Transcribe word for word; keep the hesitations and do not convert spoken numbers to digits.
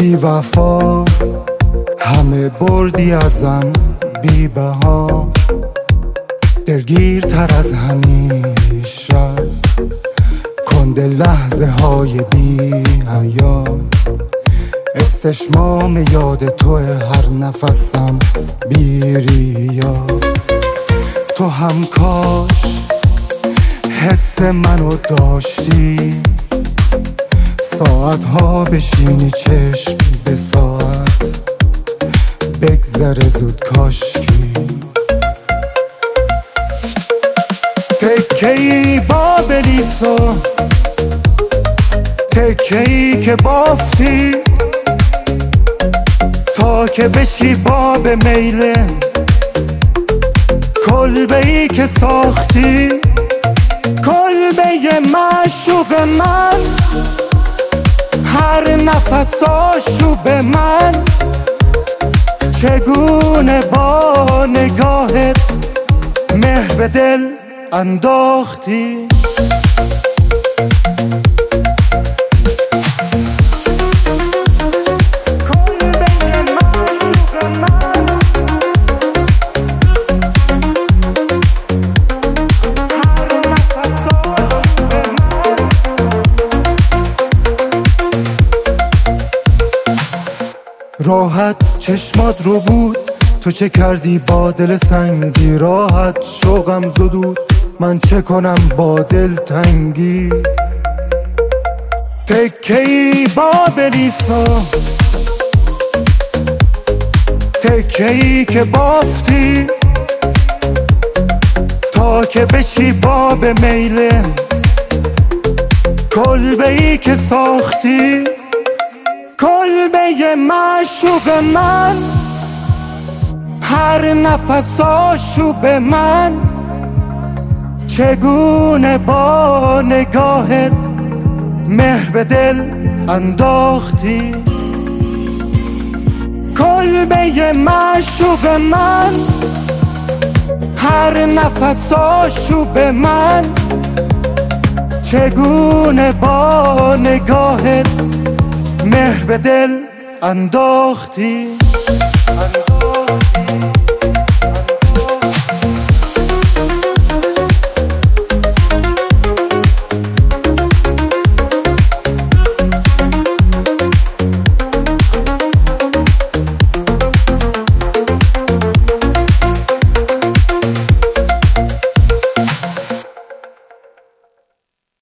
بی وفا همه بردی ازم بی بها، دلگیرتر از همیشه است کند لحظه های بی حیا. استشمام یاد تو هر نفسم بی ریا. تو هم کاش حس منو داشتی، ساعت ها بشینی چشم به ساعت بگذره زود کاشکی. تکه‌ای با بلیسو، تکه‌ای که بافتی تا که بشی باب میله، کلبه‌ای که ساختی کلبه معشوق من، هر نفس آشوب من. چگونه با نگاهت مهر به دل انداختی. راحت چشمات رو بود، تو چه کردی با دل سنگی؟ راحت شوقم زدود، من چه کنم با دل تنگی؟ تکه‌ای با بلیسا، تکه‌ای که بافتی تا که بشی باب میله، کلبه‌ای که ساختی کلبه معشوق من، هر نفس آشوب من. چگونه با نگاهت مهر به دل انداختی. کلبه معشوق من، هر نفس آشوب من. چگونه با نگاهت مهر به دل انداختی.